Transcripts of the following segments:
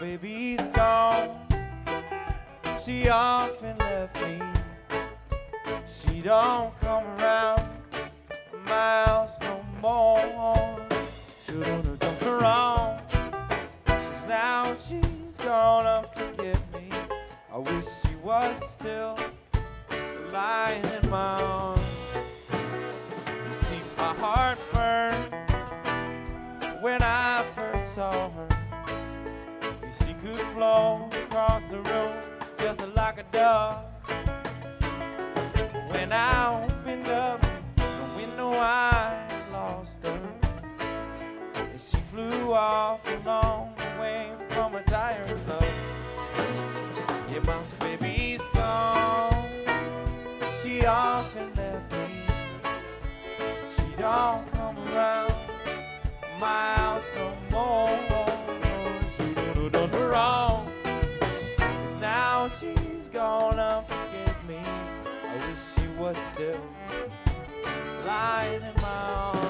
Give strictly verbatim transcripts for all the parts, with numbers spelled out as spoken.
baby's gone. She often left me. She don't come around my house no more. Shouldn't have done her wrong, 'cause now she's gonna forget me. I wish she was still lying in my arms. You see, my heart burned when I first saw her. She could float across the room just like a dove. When I opened up the window, I lost her. And she flew off along the way from a tired love. Yeah, my baby's gone. She often left me. She don't come around my house no more. She done done her wrong, 'cause now she's gonna forgive me. I wish she was still lying in my arms.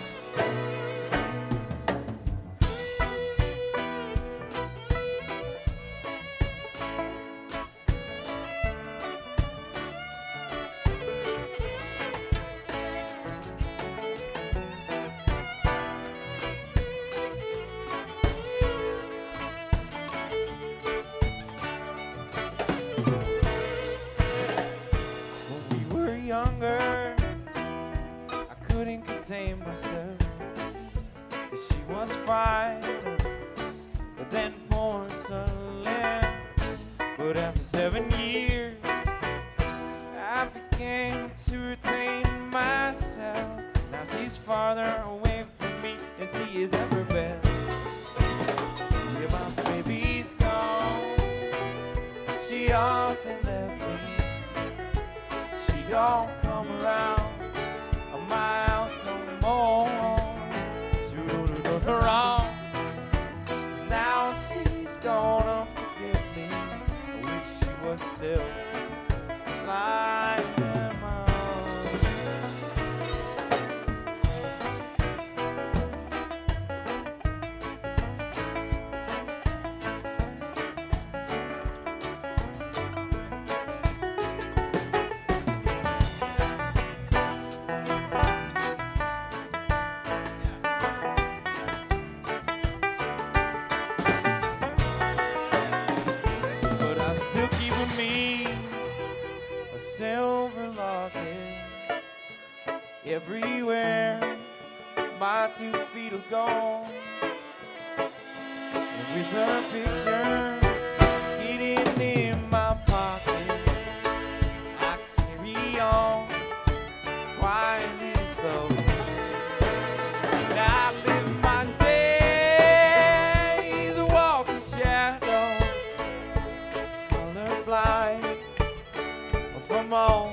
Younger, I couldn't contain myself, 'cause she was fine, but then porcelain. But after seven years, I began to retain myself. Now she's farther away from me than she is ever been. Yeah, my baby's gone. She often left me. Don't come around my house no more. She would have done her wrong, 'cause now she's gonna forgive me. I wish she was still lying in my arms. Still keep with me a silver locket. Everywhere my two feet will go, and with her picture hidden in my pocket, I carry on quietly slow. And I live my days a walking shadow, blind from all